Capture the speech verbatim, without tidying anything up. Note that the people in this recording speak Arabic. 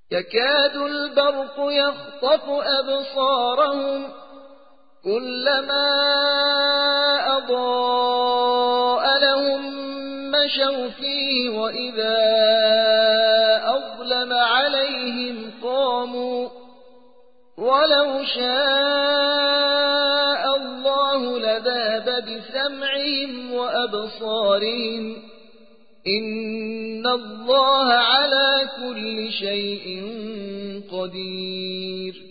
يكاد البرق يخطف أبصارهم كلما أضاء لهم مشوا فيه وإذا أظلم عليهم قاموا ولو شاء الله لذهب بسمعهم وأبصارهم إن الله على كل شيء قدير